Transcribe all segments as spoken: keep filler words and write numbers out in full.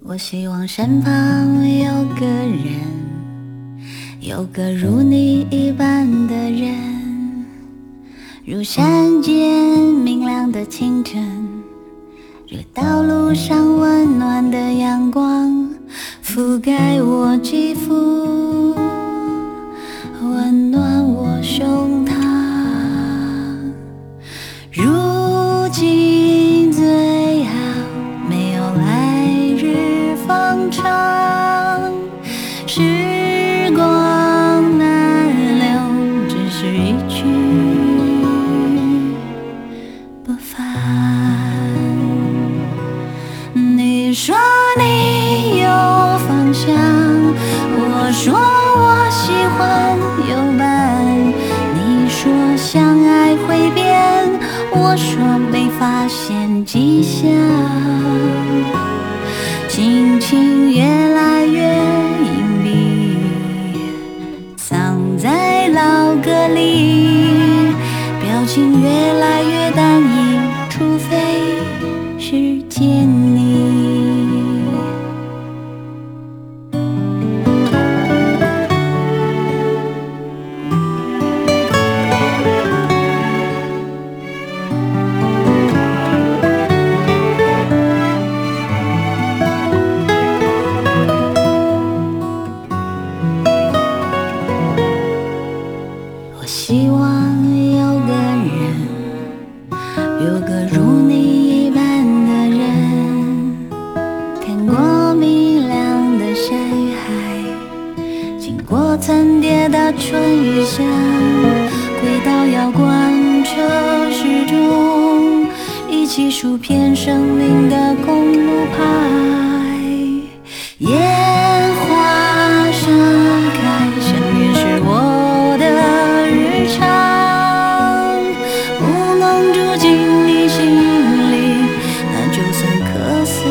我希望身旁有个人，有个如你一般的人，如山间明亮的清晨，如道路上温暖的阳光，覆盖我肌肤，温暖我胸膛。如今最好没有来日方长，时光难留，只是一去不返。你说你有方向，我说我喜欢有伴，你说相爱会变，我说没发现迹象，心情越来越隐蔽，藏在老歌里，表情越来越单一，除非是见你。我希望有个人，有个如你一般的人，看过明亮的山与海，经过层叠的春与夏，轨道遥观车时钟，一起数遍生命的公路牌，烟花盛开，相遇是我的日常，不能住进你心里，那就算客死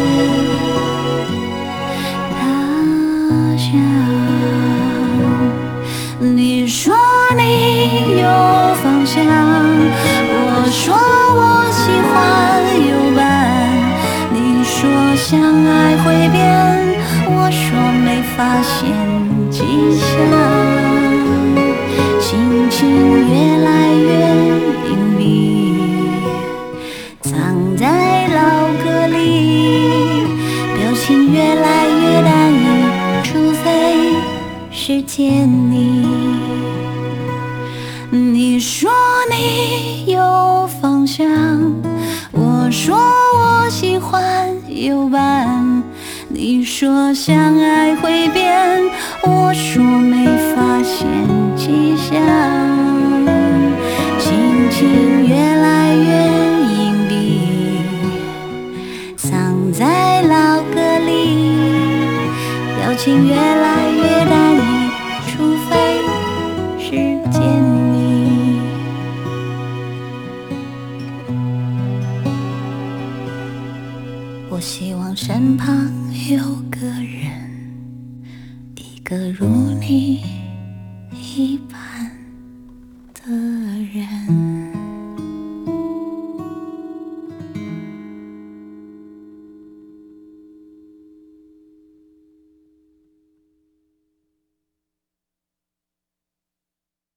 他乡。你说你有方向，我说我喜欢有伴，你说相爱会变，我说没发现迹象，心情越来越隐蔽，藏在老歌里，表情越来越单一，除非是见你。你说你有方向，我说我喜欢有伴，你说相爱会变，我说没发现迹象，心情越来越隐蔽，藏在老歌里，表情越来越单一，除非是见你。我希望身旁有个人，一个如你